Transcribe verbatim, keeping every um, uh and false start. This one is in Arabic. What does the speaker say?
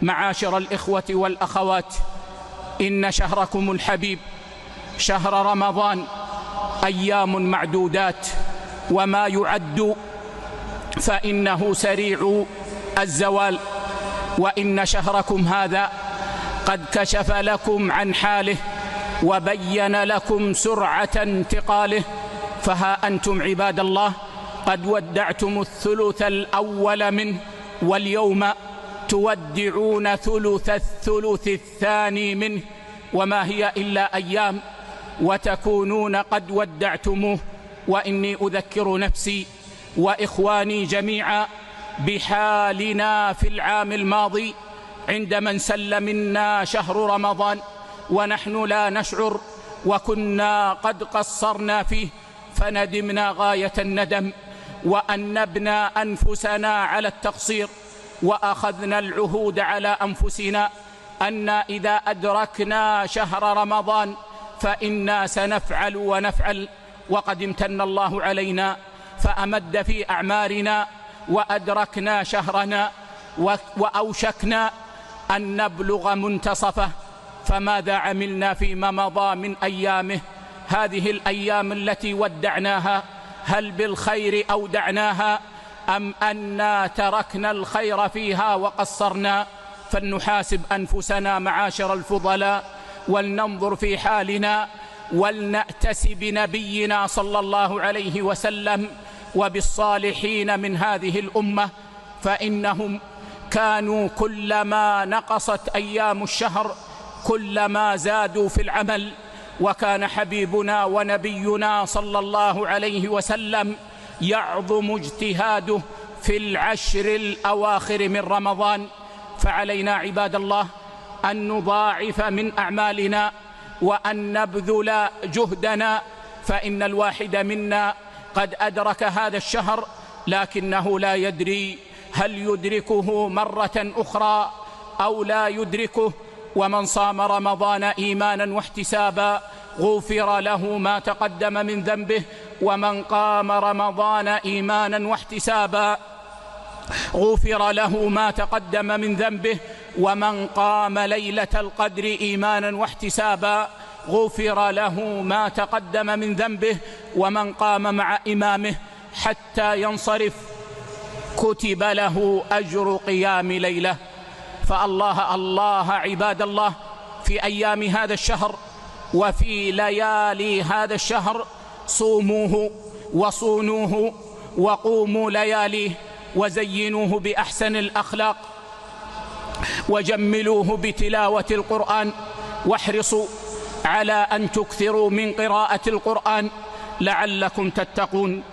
معاشر الإخوة والأخوات، إن شهركم الحبيب شهر رمضان أيام معدودات، وما يعد فإنه سريع الزوال. وإن شهركم هذا قد كشف لكم عن حاله وبين لكم سرعة انتقاله. فها أنتم عباد الله قد ودعتم الثلث الأول منه، واليوم تودعون ثلث الثلث الثاني منه، وما هي إلا أيام وتكونون قد ودعتموه. وإني أذكر نفسي وإخواني جميعا بحالنا في العام الماضي عندما انسل منا شهر رمضان ونحن لا نشعر، وكنا قد قصرنا فيه، فندمنا غاية الندم وأنبنا أنفسنا على التقصير، وأخذنا العهود على أنفسنا أن إذا أدركنا شهر رمضان فإنا سنفعل ونفعل. وقد امتن الله علينا فأمد في أعمارنا وأدركنا شهرنا وأوشكنا أن نبلغ منتصفه. فماذا عملنا فيما مضى من أيامه؟ هذه الأيام التي ودعناها هل بالخير أودعناها أم أنا تركنا الخير فيها وقصرنا؟ فلنحاسب أنفسنا معاشر الفضلاء، ولننظر في حالنا، ولنأتس بنبينا صلى الله عليه وسلم وبالصالحين من هذه الأمة، فإنهم كانوا كلما نقصت أيام الشهر كلما زادوا في العمل. وكان حبيبنا ونبينا صلى الله عليه وسلم يعظم اجتهاده في العشر الأواخر من رمضان. فعلينا عباد الله أن نضاعف من أعمالنا وأن نبذل جهدنا، فإن الواحد منا قد أدرك هذا الشهر لكنه لا يدري هل يدركه مرة أخرى أو لا يدركه. ومن صام رمضان إيمانا واحتسابا غفر له ما تقدم من ذنبه، ومن قام رمضان إيمانا واحتسابا غفر له ما تقدم من ذنبه، ومن قام ليلة القدر إيمانا واحتسابا غفر له ما تقدم من ذنبه، ومن قام مع إمامه حتى ينصرف كتب له أجر قيام ليلة. فالله الله عباد الله في أيام هذا الشهر وفي ليالي هذا الشهر صوموه وصونوه وقوموا لياليه، وزينوه بأحسن الأخلاق، وجملوه بتلاوة القرآن، واحرصوا على أن تكثروا من قراءة القرآن لعلكم تتقون.